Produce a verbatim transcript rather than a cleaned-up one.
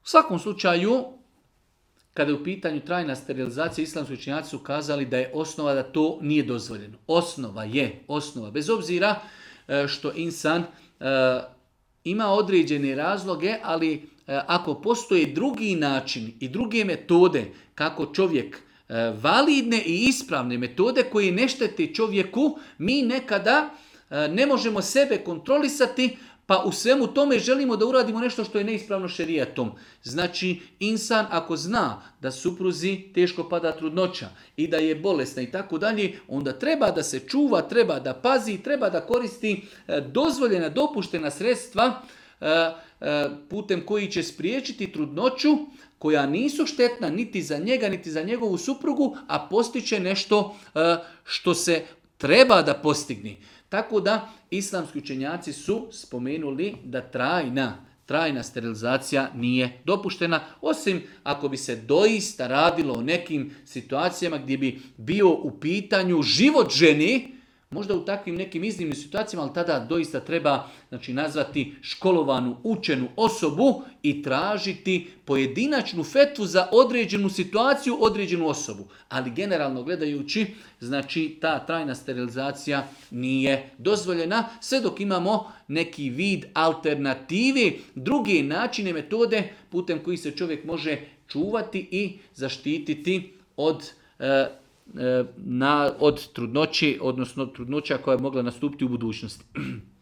U svakom slučaju, kada je u pitanju trajna sterilizacija, islamski učenjaci su kazali da je osnova da to nije dozvoljeno. Osnova je, osnova. Bez obzira što insan ima određene razloge, ali ako postoje drugi način i druge metode kako čovjek, validne i ispravne metode koje ne štete čovjeku, mi nekada ne možemo sebe kontrolisati, pa u svemu tome želimo da uradimo nešto što je neispravno šerijatom. Znači, insan ako zna da supruzi teško pada trudnoća i da je bolesna i tako dalje, onda treba da se čuva, treba da pazi, treba da koristi dozvoljena, dopuštena sredstva putem koji će spriječiti trudnoću koja nisu štetna niti za njega, niti za njegovu suprugu, a postiće nešto što se treba da postigni. Tako da islamski učenjaci su spomenuli da trajna, trajna sterilizacija nije dopuštena, osim ako bi se doista radilo o nekim situacijama gdje bi bio u pitanju život ženi, možda u takvim nekim iznimnim situacijama, ali tada doista treba, znači, nazvati školovanu, učenu osobu i tražiti pojedinačnu fetvu za određenu situaciju, određenu osobu. Ali generalno gledajući, znači, ta trajna sterilizacija nije dozvoljena, sve dok imamo neki vid alternative, druge načine, metode putem kojih se čovjek može čuvati i zaštititi od e, na, od trudnoći, odnosno trudnoća koja je mogla nastupiti u budućnosti.